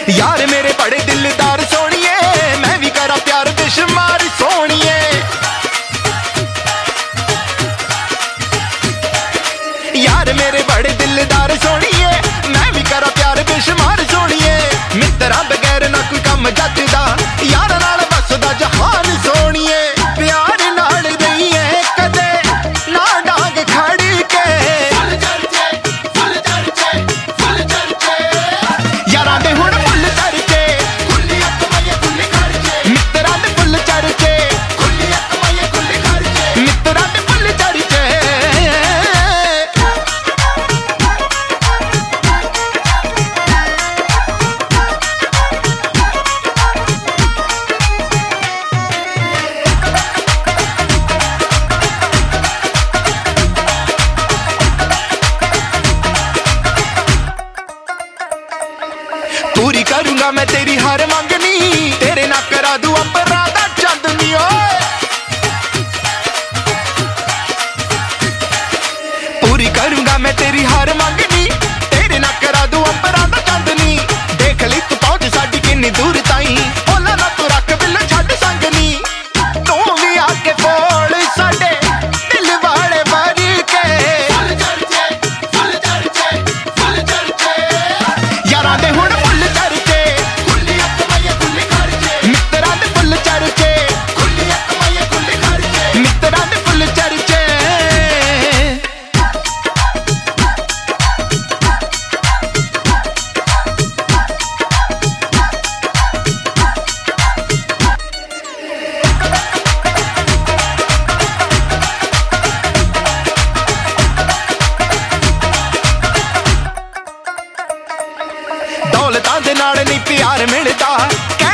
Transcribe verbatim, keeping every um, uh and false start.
यार मेरे बड़े दिलदार सोनिए, मैं भी करा प्यार बेशुमार सोनिए। यार मेरे बड़े दिलदार सोनिए, मैं भी करा प्यार बेशुमार सोनिए। मित्रा बगैर ना कोई कम जचदा, यार नाल बसदा जहान सोनिए। प्यार नाल रहिए कदे ना डांग खड़ी के, फुल चर्चे फुल चर्चे फुल चर्चे। यारां दे हुण फुल चर्चे, खुली अख मये खुली खर्चे। मित्रा दे फुल चर्चे, खुली अख मये खुली खर्चे। मित्रा दे फुल चर्चे। पूरी करूंगा मैं तेरी हर मंगनी, तेरे ना करा दूं अंबरा दा चांदनी। ओए पूरी करूंगा मैं तेरी हर मंगनी, तेरे ना करा दूं अंबरा दा चांदनी। देख ली तू पहुंच साडी किन्नी दूर ताईं, ओला ना तू रख बिल छड्ड संगनी। तू भी आके बोल साडे दिल वाले वारी के, फुल चर्चे फुल चर्चे फुल चर्चे। यारां दे हुण फुल चर्चे, खुली अख मये खुली खर्चे। मित्रा दे फुल चर्चे, खुली अख मये खुली खर्चे। मित्रा दे फुल चर्चे। दौलतां दे नाल नहीं प्यार मिलदा।